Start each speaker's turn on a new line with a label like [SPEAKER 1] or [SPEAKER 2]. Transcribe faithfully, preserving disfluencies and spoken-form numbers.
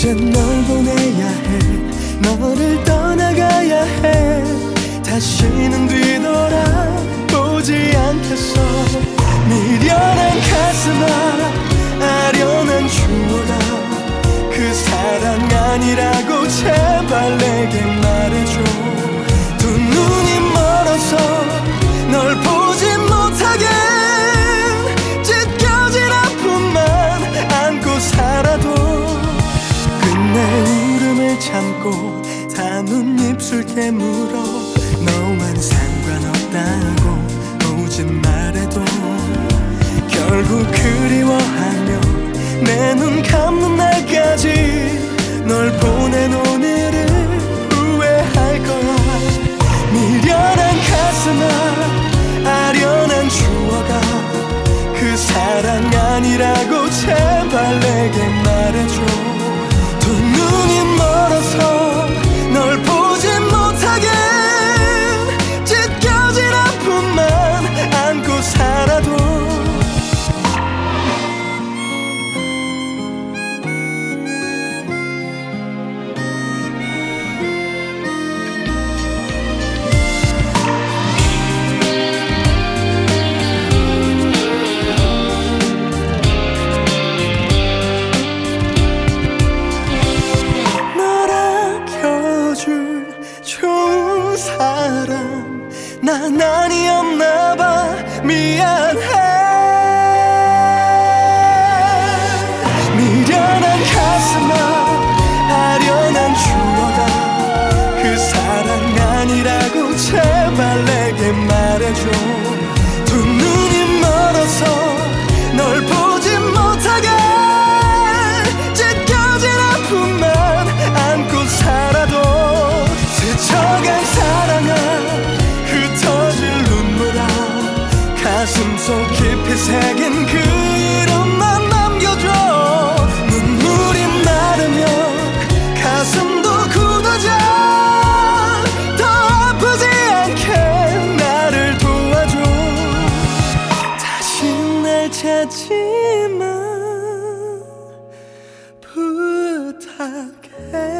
[SPEAKER 1] 이젠 널 보내야 해. 너를 떠나가야 해. 다시는 뒤돌아보지 않겠어. 미련한 가슴아, 아련한 추억아, 그 사랑 아니라고 제발 내게 말해줘. 두 눈이 멀어서 널 보지 못하게 찢겨진 아픔만 안고 살아도 끝내 울음을 참고 담은 입술 깨물어 너만 상관없다고 오진 말해도 결국 그리워하며 내 눈 감는 날까지 널 보낸 오늘을 후회할 거야. 미련한 가슴아, 아련한 추억아, 그 사랑 아니라고 제발 내게 말해줘. 두 눈이 멀어서 널 보지 못하게 찢겨진 아픔만 안고 살아도 난 아니었나봐. 미안해. 미련한 가슴아, 아련한 추억아, 그 사랑 아니라고 제발 내게 말해줘. 두 눈이 멀어서 널 보지 못하게 찢겨진 아픔만 안고 살아도 스쳐간 사랑아, 가슴 속 깊이 새긴 그 이름만 남겨줘. 눈물이 마르면 가슴도 굳어져. 더 아프지 않게 나를 도와줘. 다시 날 찾지마 부탁해.